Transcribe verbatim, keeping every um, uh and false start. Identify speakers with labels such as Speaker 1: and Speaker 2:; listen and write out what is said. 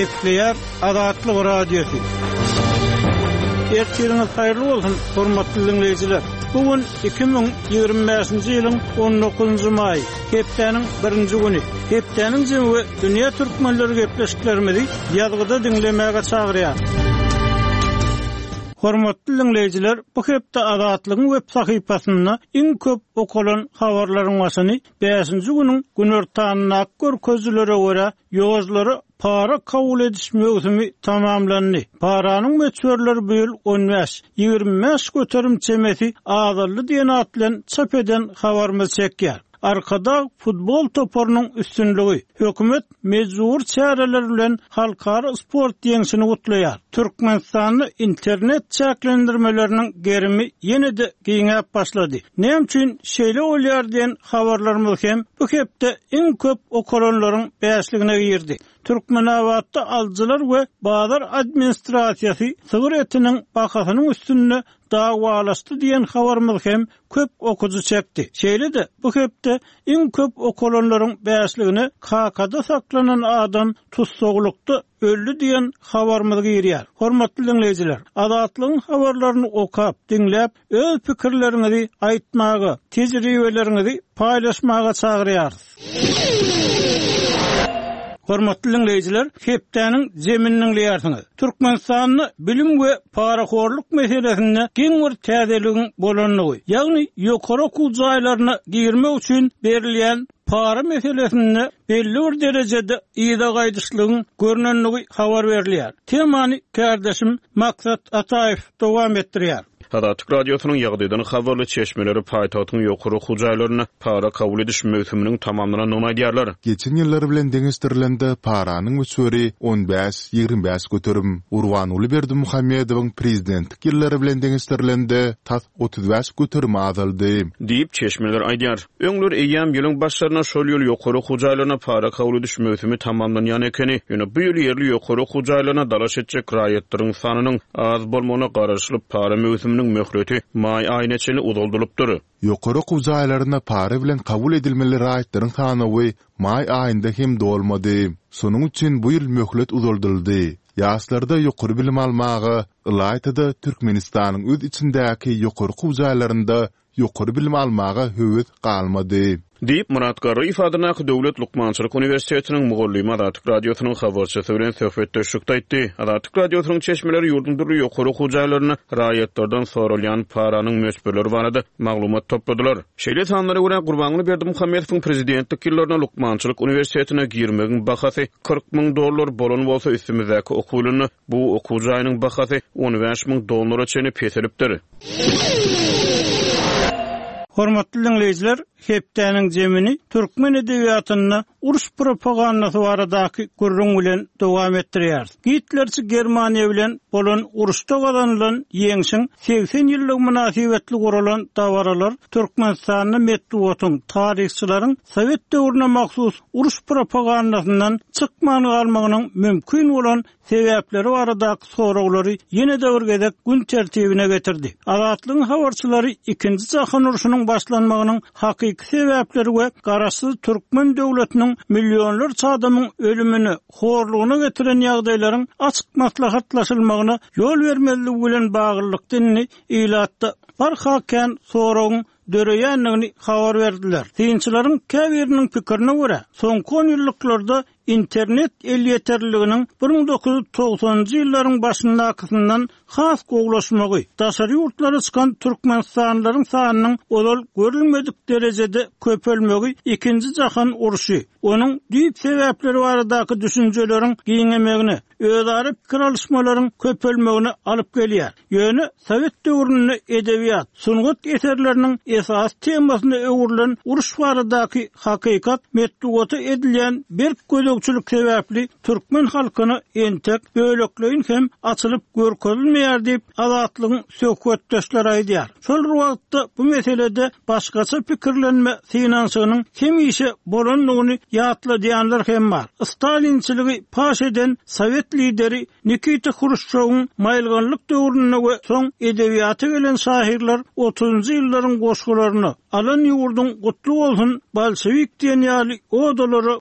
Speaker 1: Gepleýär Azatlyk radiosu. Ertiriniz haýyrly bolsun, hormatly dinleýijiler. Bugün iki bin ýygrimi beşinji ýylyň on dokuzunjy maý, hepdeniň birinji güni. Hepdeniň jemgy dünýä türkmenleri gepleşiklerimizi ýazgyda dinlemäge çagyrýar. Hormatly dinleýijiler, bu hepde Azatlygyň web sahypasyna iň köp okulan habarlaryň başyny beşinji güniň günortanyna görkezlere görä ýozlary para kabul ediş möhsümi tamamlandy. Paranyň meçhurlary bu ýyl on beş ýygrimi beş göterim çemeti azally diýen at bilen çap eden habarmy çekýär. Arkada futbol toparynyň üstünligi, hökümet mejbur çäreler bilen halkara sport ýeňsini gutlaýar. Türkmenistany internet çäklendirmeleriniň gerimi ýene-de giňäp başlady. Näme üçin şeýle bolýar diýen habarlarymyz hem bu hepde iň köp okulanlaryň beşligine girdi. Türkmenawatda aljylar we bazar administrasiýasy sygyr etiniň bakasynyň üstünde dawalaşdy diýen habarymyz hem köp okuju çekdi. Şeýle-de bu hepde iň köp okulanlaryň beşligine K K'da saklanan adam tutsaglykda öldü diýen habarymyz girýär. Hormatly dinleýijiler, Azatlygyň habarlaryny okap, dinläp, öz pikirlerinizi aýtmagy, tejribelerinizi paýlaşmaga çagyrýarys. Hormatly dinleýijiler, hepdeniň zemininiň ýarsyňyz. Türkmenistanyny bilim we paraxorluk meselesinde giň bir täzeligiň bolanyny, ýagny ýokary okuw jaýlaryna girmek üçin berilýän para meselesinde belli bir derejede ýa-da gaýdyşlygyň görnenligi habar berilýär. Temany kardeşim Maksat Ataýew dowam etdirýär.
Speaker 2: Azatlyk radiosynyň ýagdaýdan habarly çeşmeleri paýtagyň ýokary hujaýlaryna para kabul ediş möhsüminiň tamamlanyny aýdýarlar.
Speaker 3: Geçen ýyllar bilen deňizdirilende paranyň meçhuri on beş ýygrimi beş göterim. Urwanuly Berdi Muhammedowyň prezidentlik ýyllary bilen deňizdirilende tas otuz beş göterim azaldy
Speaker 2: diýip çeşmeler aýdýar. Öňler eýýäm ýylyň başlaryna şol ýol ýokary hujaýlaryna para kabul ediş möhsümi tamamlanýan ekeni, ýöne bu ýyl ýerli ýokary hujaýlaryna dalaş etjek raýatlaryň sanynyň az bolmagyna garaşlyp para möhsüminiň möhreti may aýyna çeli uzaldylypdyr.
Speaker 3: Ýokary hujaýlaryna para bilen kabul edilmeli raýatlaryň sany may aýynda hem dolmady. Sonuň üçin bu ýyl möhlet uzaldyldy. Ýaşlarda ýokary bilim almagy, ýaýtada Türkmenistanyň öz içindäki ýokary hujaýlarynda ýokary bilim almagy höwet galmady.
Speaker 2: Diýip Murat Garry ifadana Döwlet Lukmançylyk Uniwersitetiniň mugallimi Azatlyk radiosynyň habarçysy bilen söhbetdeşikde aýtdy. Azatlyk radiosynyň çeşmeleri ýurdundyry ýokary hujaýlaryna raýatlardan sorulýan paranyň möçberleri barada maglumat topladylar. Şeýle sanlara görä Gurbanly Berdi Muhammedowyň prezidentlik ýyllaryna Lukmançylyk Uniwersitetine girmegiň bahasy kırk ming dollar bolan bolsa üstümizdäki okuwlyny bu okuw jaýynyň bahasy on beş ming dollara çenip peselipdir.
Speaker 1: Hormatly dinleýijiler, hepdeniň jemini türkmen edebiýatyna uruş propagandasy baradaky gurrun bilen dowam etdirýär. Hitlerçi Germaniýa bilen bolan uruşda gazanylan ýeňşiň seksen ýyllyk münasibetli guralan dawaralar Türkmenistanyny metduwatyň, taryhçylaryň Sowet döwrüne mahsus uruş propagandasyndan çykmany galmagynyň mümkin bolan sebäpleri baradaky soraglary ýene-de bir gezek gün tertibine getirdi. Azatlygyň habarçylary ikinji jahan uruşynyň başlanmagynyň hakyky sebäpleri we garaşsyz türkmen döwletiniň millionlar adamyň ölümini, horlugyna getiren ýagdaýlaryň açyk maslahatlaşylmagyna ýol bermezligi bilen baglylyk dinini ilatda bar hakan soragyň döreýänligini habar berdiler. Synçylaryň käbiriniň pikirine görä, soňky on ýyllyklarda internet el ýeterliginiň bir ming dokuz yüz togsanjy ýyllaryň başyndan has gowlaşmagy, daşary ýurtlara çykan türkmenistanlylaryň sanynyň olal görülmedik derejede köpelmegi ikinji jahan uruşy, onuň diýip sebäpleri baradaky düşünjeleriň giňemegini, özara pikir alışmalaryň köpelmegini alyp gelýär. Ýöne Sowet döwrüne edebiýat, sungat eserleriniň esas temasyna öwrilen uruş baradaky hakykat metduwaty edilýän bir gözegçilik sebäpli türkmen halkyny entek bölekleýin hem açylyp görkezilmeýär diýip Azatlygyň söhbetdeşleri aýdýar. Şol wagtda bu meselede başgaça pikirlenme finansynyň hem işe bolanlygyny ýatladýanlar hem bar. Stalinçiligi paş eden Sowet lideri Nikita Khrushchev'un maýylganlyk döwrüne we soň edebiýaty gelen şahirler otuzunjy ýyllaryň goşgularyny alan ýurdun gutly bolsun Bolşewik diýen ýaly odalary